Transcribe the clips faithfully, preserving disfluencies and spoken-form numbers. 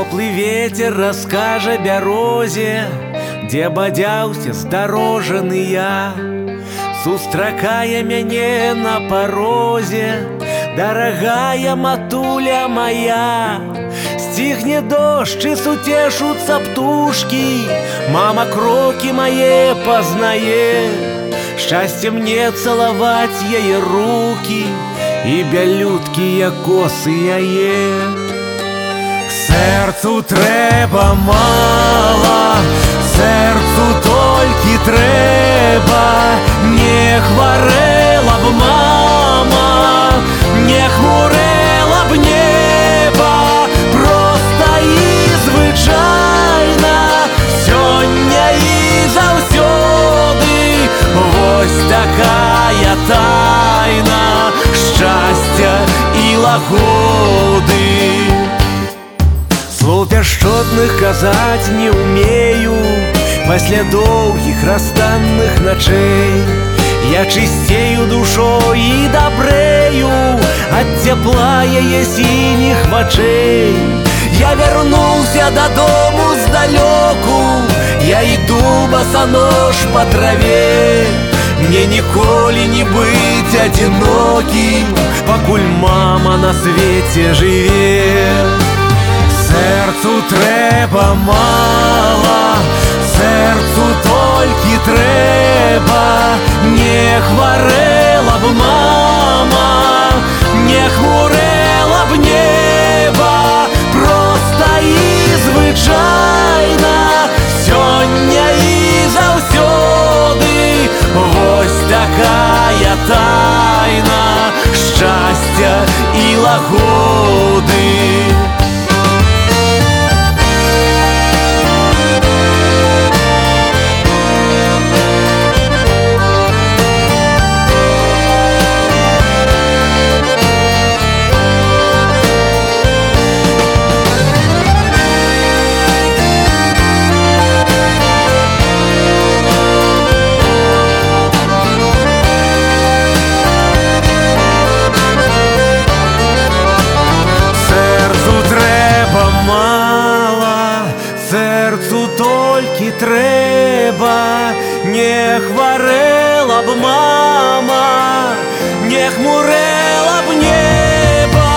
Цёплы ветер раскажа бярозе, дзе бадзяўся здарожаны я. Сустракае мяне на парозе дарагая матуля моя. Сціхне дождж і суцешуцца птушкі, мама крокі мае пазнае. Шчасце мне цалаваць яе рукі і бялюткія косы яе. Сэрцу трэба мала, сэрцу толькі трэба, не хварэла б мама, не хмурэла б неба, проста і звычайна, сёння і заўсёды. Вось такая тайна шчасця і лагоды. Слоў пяшчотных казаць не ўмею, пасля доўгіх расстанных начэй. Я чысцею душой і дабрэю ад цяпла яе сініх вачэй. Я вярнуўся дадому здалёку, я іду басанож па траве. Мне ніколі не быць адзінокім, пакуль мама на свеце жыве. Сэрцу трэба мала, сэрцу толькі трэба, не хварэла б мама, не хмурэла б неба, проста і звычайна, сёння і заўсёды. Вось такая тайна шчасця і лагоды. Сэрцу толькі трэба, не хварэла б мама, не хмурэла б неба.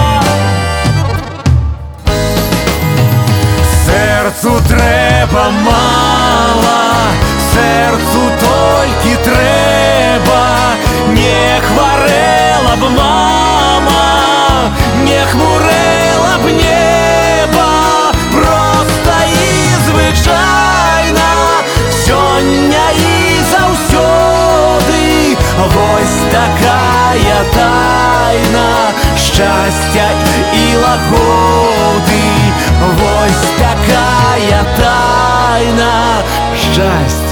Сэрцу трэба мала, сэрцу толькі трэба, не хварэла б мама, не хмурэла б неба, проста і звычайна, сёння і заўсёды. Вось такая тайна шчасця і лагоды. Вось такая тайна шчасця